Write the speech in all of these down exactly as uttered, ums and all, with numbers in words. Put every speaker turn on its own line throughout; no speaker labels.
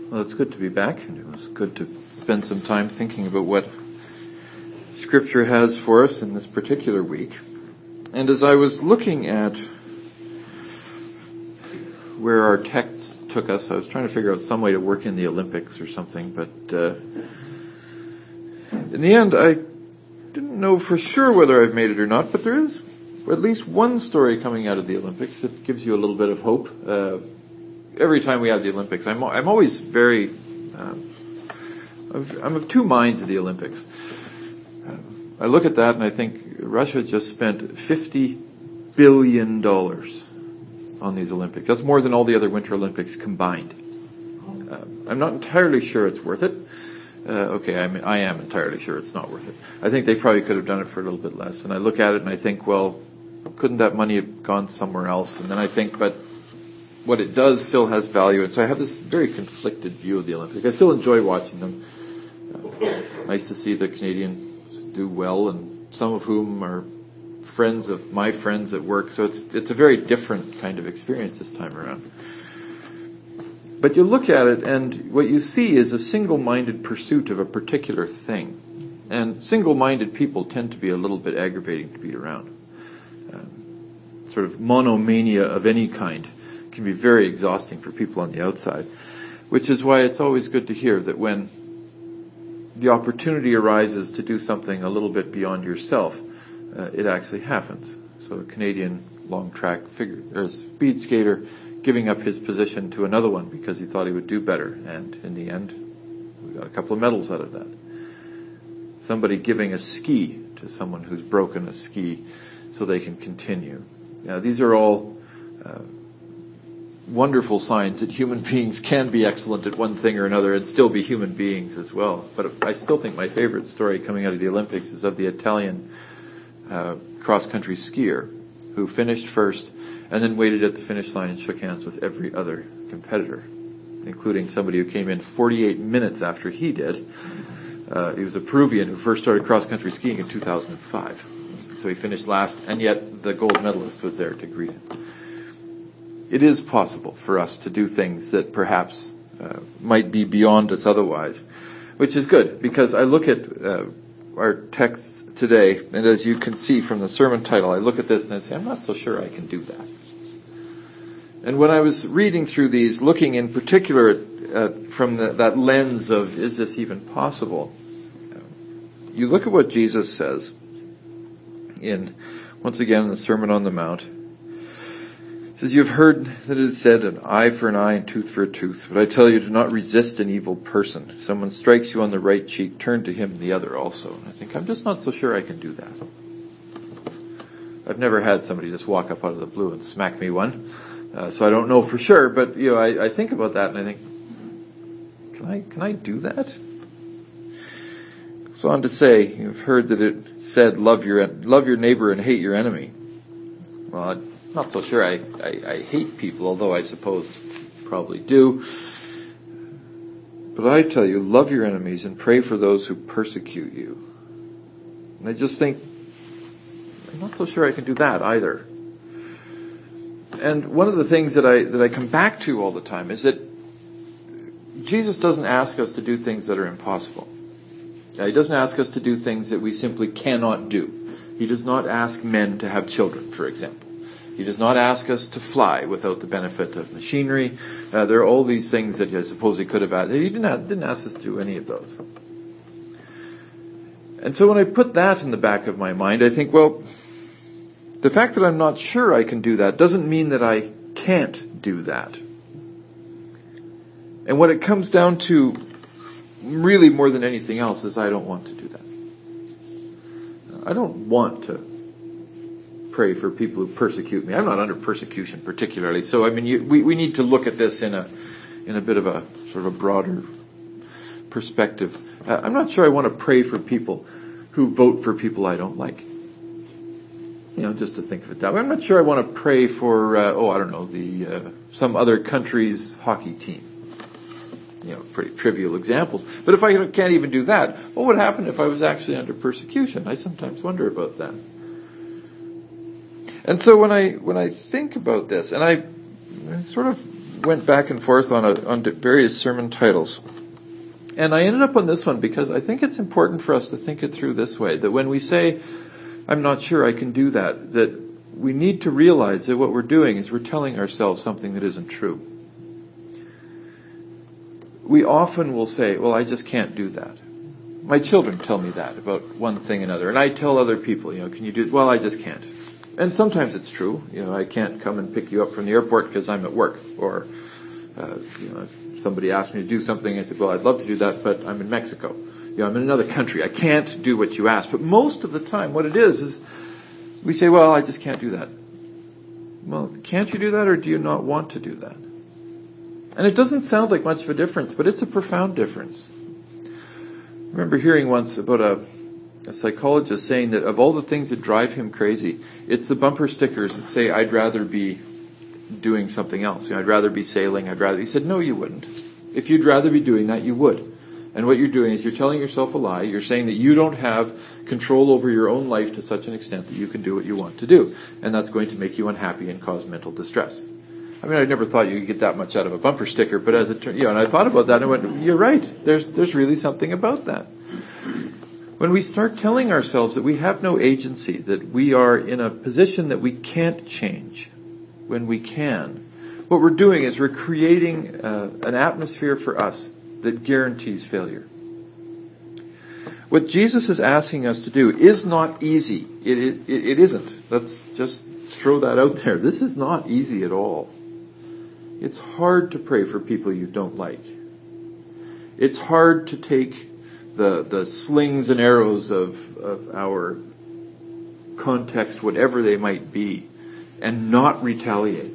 Well, it's good to be back, and it was good to spend some time thinking about what Scripture has for us in this particular week. And as I was looking at where our texts took us, I was trying to figure out some way to work in the Olympics or something, but uh, in the end, I didn't know for sure whether I've made it or not, but there is at least one story coming out of the Olympics that gives you a little bit of hope. Uh, every time we have the Olympics, I'm I'm always very, uh, I'm of two minds of the Olympics. Uh, I look at that and I think Russia just spent fifty billion dollars on these Olympics. That's more than all the other Winter Olympics combined. Uh, I'm not entirely sure it's worth it. Uh, okay, I'm, I am entirely sure it's not worth it. I think they probably could have done it for a little bit less. And I look at it and I think, well, couldn't that money have gone somewhere else? And then I think, but what it does still has value. And so I have this very conflicted view of the Olympics. I still enjoy watching them. Uh, nice to see the Canadians do well, and some of whom are friends of my friends at work. So it's it's a very different kind of experience this time around. But you look at it, and what you see is a single-minded pursuit of a particular thing. And single-minded people tend to be a little bit aggravating to be around. Uh, sort of monomania of any kind can be very exhausting for people on the outside, which is why it's always good to hear that when the opportunity arises to do something a little bit beyond yourself, uh, it actually happens. So a Canadian long track figure, or a speed skater giving up his position to another one because he thought he would do better, and in the end, we got a couple of medals out of that. Somebody giving a ski to someone who's broken a ski so they can continue. Now, these are all uh, wonderful signs that human beings can be excellent at one thing or another and still be human beings as well. But I still think my favorite story coming out of the Olympics is of the Italian uh, cross-country skier who finished first and then waited at the finish line and shook hands with every other competitor, including somebody who came in forty-eight minutes after he did. Uh, he was a Peruvian who first started cross-country skiing in two thousand five. So he finished last, and yet the gold medalist was there to greet him. It is possible for us to do things that perhaps uh, might be beyond us otherwise, which is good, because I look at uh, our texts today, and as you can see from the sermon title, I look at this and I say, I'm not so sure I can do that. And when I was reading through these, looking in particular at, at, from the, that lens of, is this even possible? You look at what Jesus says in, once again, in the Sermon on the Mount. It says, you have heard that it is said, an eye for an eye and tooth for a tooth. But I tell you, do not resist an evil person. If someone strikes you on the right cheek, turn to him the other also. And I think, I'm just not so sure I can do that. I've never had somebody just walk up out of the blue and smack me one. Uh, so I don't know for sure, but you know, I, I think about that and I think, can I can I do that? So on to say, you've heard that it said, love your love your neighbor and hate your enemy. Well, I'm not so sure I, I, I hate people, although I suppose probably do. But I tell you, love your enemies and pray for those who persecute you. And I just think, I'm not so sure I can do that either. And one of the things that I that I come back to all the time is that Jesus doesn't ask us to do things that are impossible. He doesn't ask us to do things that we simply cannot do. He does not ask men to have children, for example. He does not ask us to fly without the benefit of machinery. Uh, there are all these things that I suppose he could have asked. He didn't, didn't ask us to do any of those. And so when I put that in the back of my mind, I think, well, the fact that I'm not sure I can do that doesn't mean that I can't do that. And what it comes down to, really more than anything else, is I don't want to do that. I don't want to pray for people who persecute me. I'm not under persecution particularly. So, I mean, you, we, we need to look at this in a in a bit of a sort of a broader perspective. Uh, I'm not sure I want to pray for people who vote for people I don't like. You know, just to think of it that way. I'm not sure I want to pray for, uh, oh, I don't know, the uh, some other country's hockey team. You know, pretty trivial examples. But if I can't even do that, what would happen if I was actually under persecution? I sometimes wonder about that. And so when I when I think about this, and I, I sort of went back and forth on, a, on various sermon titles. And I ended up on this one because I think it's important for us to think it through this way, that when we say, I'm not sure I can do that, that we need to realize that what we're doing is we're telling ourselves something that isn't true. We often will say, well, I just can't do that. My children tell me that about one thing and another. And I tell other people, you know, can you do it? Well, I just can't. And sometimes it's true. You know, I can't come and pick you up from the airport because I'm at work. Or, uh, you know, if somebody asked me to do something, I said, well, I'd love to do that, but I'm in Mexico. You know, I'm in another country. I can't do what you asked. But most of the time, what it is, is we say, well, I just can't do that. Well, can't you do that, or do you not want to do that? And it doesn't sound like much of a difference, but it's a profound difference. I remember hearing once about a, a psychologist saying that of all the things that drive him crazy, it's the bumper stickers that say, I'd rather be doing something else. You know, I'd rather be sailing. I'd rather. He said, no, you wouldn't. If you'd rather be doing that, you would. And what you're doing is you're telling yourself a lie. You're saying that you don't have control over your own life to such an extent that you can do what you want to do. And that's going to make you unhappy and cause mental distress. I mean, I never thought you could get that much out of a bumper sticker, but as it turned, you know, and I thought about that and I went, you're right. There's, there's really something about that. When we start telling ourselves that we have no agency, that we are in a position that we can't change when we can, what we're doing is we're creating uh, an atmosphere for us that guarantees failure. What Jesus is asking us to do is not easy. It, it, it isn't. Let's just throw that out there. This is not easy at all. It's hard to pray for people you don't like. It's hard to take the the slings and arrows of, of our context, whatever they might be, and not retaliate.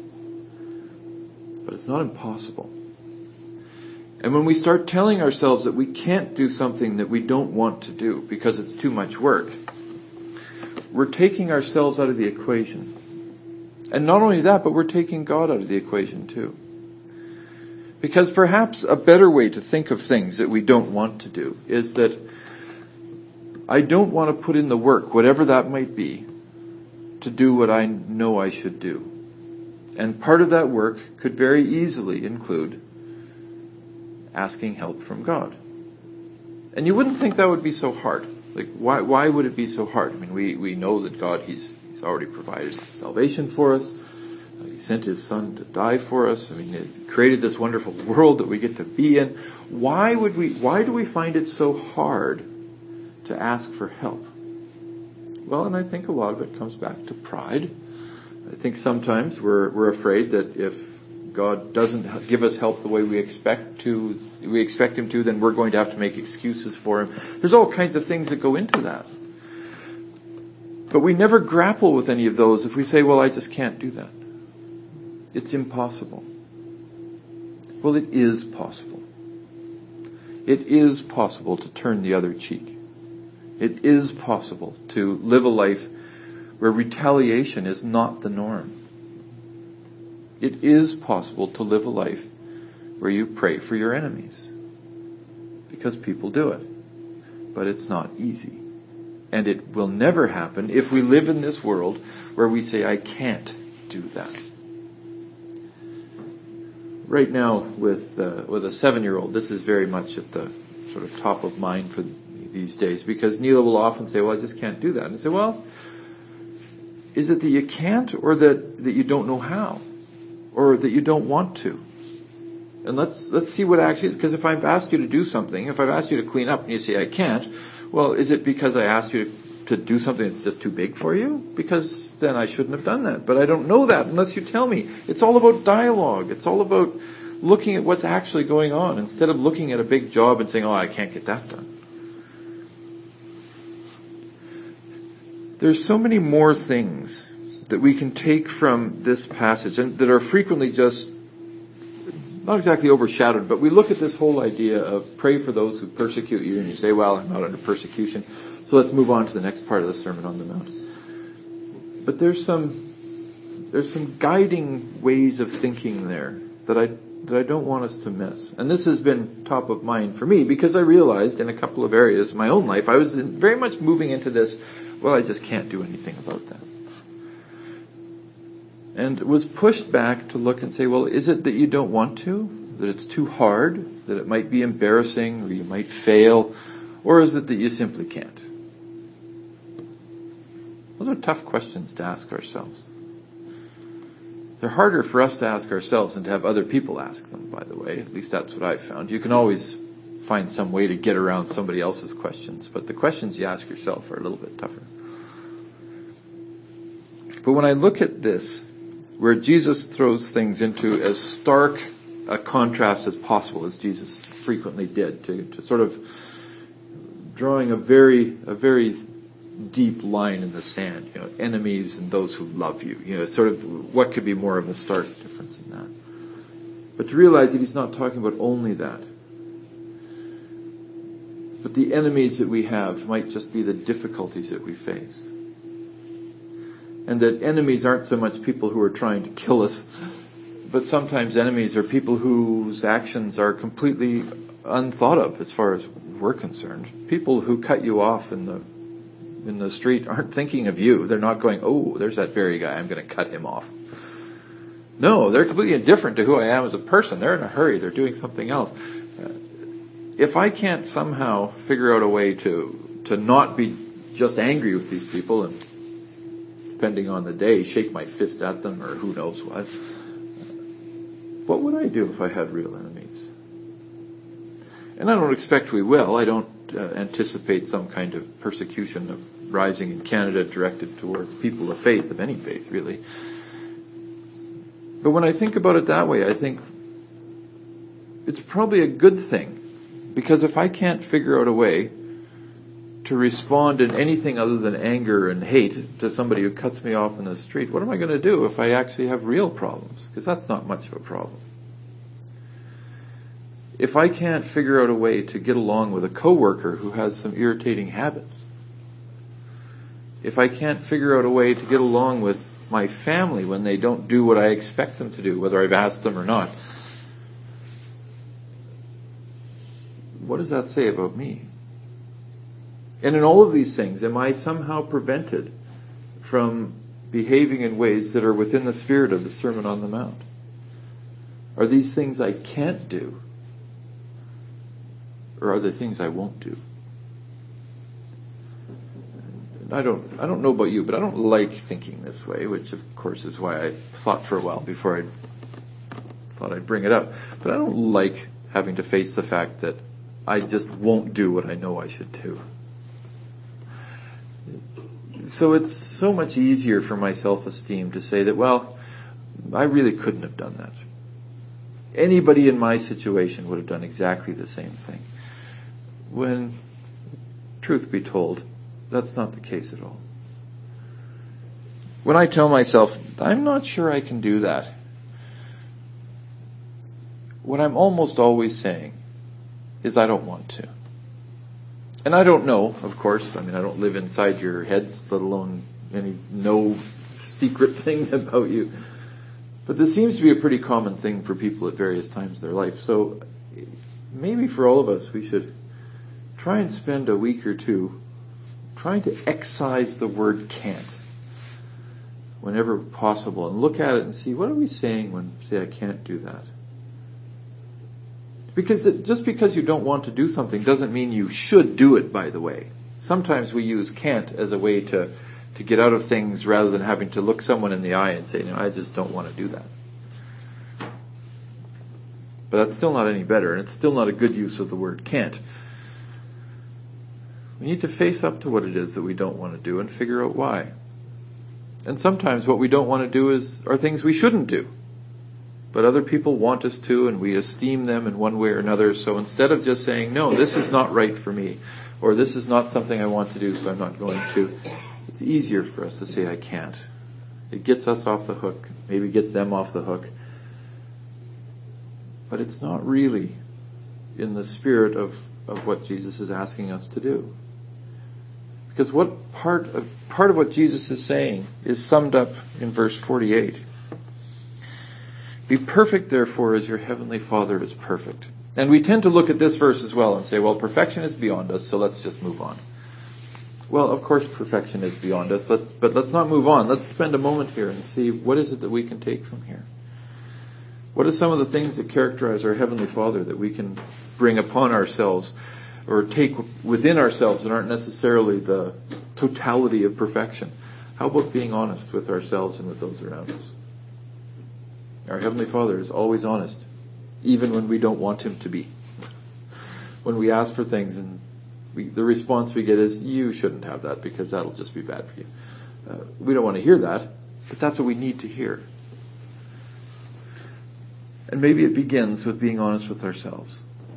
But it's not impossible. And when we start telling ourselves that we can't do something that we don't want to do because it's too much work, we're taking ourselves out of the equation. And not only that, but we're taking God out of the equation too. Because perhaps a better way to think of things that we don't want to do is that I don't want to put in the work, whatever that might be, to do what I know I should do. And part of that work could very easily include asking help from God. And you wouldn't think that would be so hard. Like, why why would it be so hard? I mean, we, we know that God, He's He's already provided salvation for us. Uh, he sent His Son to die for us. I mean, He created this wonderful world that we get to be in. Why would we, why do we find it so hard to ask for help? Well, and I think a lot of it comes back to pride. I think sometimes we're we're afraid that if God doesn't give us help the way we expect to, we expect Him to, then we're going to have to make excuses for Him. There's all kinds of things that go into that. But we never grapple with any of those if we say, well, I just can't do that. It's impossible. Well, it is possible. It is possible to turn the other cheek. It is possible to live a life where retaliation is not the norm. It is possible to live a life where you pray for your enemies. Because people do it. But it's not easy. And it will never happen if we live in this world where we say, I can't do that. Right now, with uh, with a seven-year-old, this is very much at the sort of top of mind for these days. Because Neela will often say, well, I just can't do that. And I say, well, is it that you can't, or that, that you don't know how? Or that you don't want to? And let's let's see what actually is. Because if I've asked you to do something, if I've asked you to clean up and you say I can't, well, is it because I asked you to, to do something that's just too big for you? Because then I shouldn't have done that. But I don't know that unless you tell me. It's all about dialogue. It's all about looking at what's actually going on instead of looking at a big job and saying, oh, I can't get that done. There's so many more things that we can take from this passage and that are frequently just not exactly overshadowed, but we look at this whole idea of pray for those who persecute you, and you say, well, I'm not under persecution, so let's move on to the next part of the Sermon on the Mount. But there's some there's some guiding ways of thinking there that I that I don't want us to miss. And this has been top of mind for me because I realized in a couple of areas in my own life I was very much moving into this, well, I just can't do anything about that. and was pushed back to look and say, well, is it that you don't want to? That it's too hard? That it might be embarrassing, or you might fail? Or is it that you simply can't? Those are tough questions to ask ourselves. They're harder for us to ask ourselves than to have other people ask them, by the way. At least that's what I've found. You can always find some way to get around somebody else's questions, but the questions you ask yourself are a little bit tougher. But when I look at this, where Jesus throws things into as stark a contrast as possible, as Jesus frequently did, to, to sort of drawing a very, a very deep line in the sand, you know, enemies and those who love you, you know, sort of what could be more of a stark difference in that. But to realize that he's not talking about only that. But the enemies that we have might just be the difficulties that we face. And that enemies aren't so much people who are trying to kill us, but sometimes enemies are people whose actions are completely unthought of as far as we're concerned. People who cut you off in the in the street aren't thinking of you. They're not going, oh, there's that very guy, I'm going to cut him off. No, they're completely indifferent to who I am as a person. They're in a hurry. They're doing something else. Uh, if I can't somehow figure out a way to to not be just angry with these people and, depending on the day, shake my fist at them or who knows what, what would I do if I had real enemies? And I don't expect we will. I don't uh, anticipate some kind of persecution of rising in Canada directed towards people of faith, of any faith, really. But when I think about it that way, I think it's probably a good thing. Because if I can't figure out a way to respond in anything other than anger and hate to somebody who cuts me off in the street, what am I going to do if I actually have real problems? Because that's not much of a problem. If I can't figure out a way to get along with a coworker who has some irritating habits, if I can't figure out a way to get along with my family when they don't do what I expect them to do, whether I've asked them or not, what does that say about me? And in all of these things, am I somehow prevented from behaving in ways that are within the spirit of the Sermon on the Mount? Are these things I can't do? Or are there things I won't do? And I don't, I don't know about you, but I don't like thinking this way, which of course is why I thought for a while before I thought I'd bring it up. But I don't like having to face the fact that I just won't do what I know I should do. So it's so much easier for my self-esteem to say that, well, I really couldn't have done that. Anybody in my situation would have done exactly the same thing. When, truth be told, that's not the case at all. When I tell myself, I'm not sure I can do that, what I'm almost always saying is I don't want to. And I don't know, of course. I mean, I don't live inside your heads, let alone any no secret things about you. But this seems to be a pretty common thing for people at various times of their life. So maybe for all of us, we should try and spend a week or two trying to excise the word can't whenever possible and look at it and see, what are we saying when we say I can't do that? Because it, just because you don't want to do something doesn't mean you should do it, by the way. Sometimes we use can't as a way to, to get out of things rather than having to look someone in the eye and say, no, I just don't want to do that. But that's still not any better, and it's still not a good use of the word can't. We need to face up to what it is that we don't want to do and figure out why. And sometimes what we don't want to do is are things we shouldn't do. But other people want us to, and we esteem them in one way or another. So instead of just saying, no, this is not right for me, or this is not something I want to do, so I'm not going to, it's easier for us to say, I can't. It gets us off the hook, maybe gets them off the hook. But it's not really in the spirit of, of what Jesus is asking us to do. Because what part of, part of what Jesus is saying is summed up in verse forty-eight. Be perfect, therefore, as your heavenly Father is perfect. And we tend to look at this verse as well and say, well, perfection is beyond us, so let's just move on. Well, of course perfection is beyond us, let's, but let's not move on. Let's spend a moment here and see what is it that we can take from here. What are some of the things that characterize our Heavenly Father that we can bring upon ourselves or take within ourselves and aren't necessarily the totality of perfection? How about being honest with ourselves and with those around us? Our Heavenly Father is always honest, even when we don't want Him to be. When we ask for things and we, the response we get is, you shouldn't have that because that'll just be bad for you. Uh, we don't want to hear that, but that's what we need to hear. And maybe it begins with being honest with ourselves.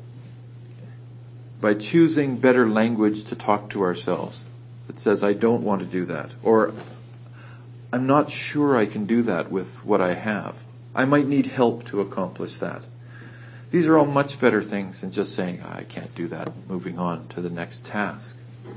By choosing better language to talk to ourselves that says, I don't want to do that. Or, I'm not sure I can do that with what I have. I might need help to accomplish that. These are all much better things than just saying, I can't do that, moving on to the next task.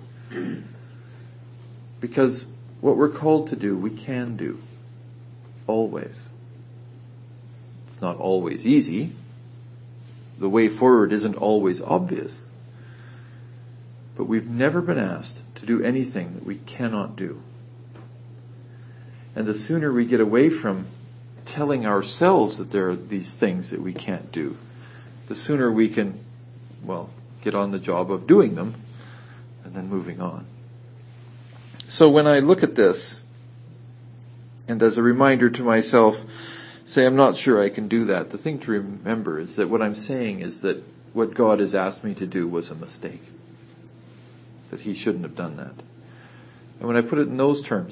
Because what we're called to do, we can do. Always. It's not always easy. The way forward isn't always obvious. But we've never been asked to do anything that we cannot do. And the sooner we get away from telling ourselves that there are these things that we can't do, the sooner we can, well, get on the job of doing them and then moving on. So when I look at this, and as a reminder to myself, say I'm not sure I can do that, the thing to remember is that what I'm saying is that what God has asked me to do was a mistake. That He shouldn't have done that. And when I put it in those terms,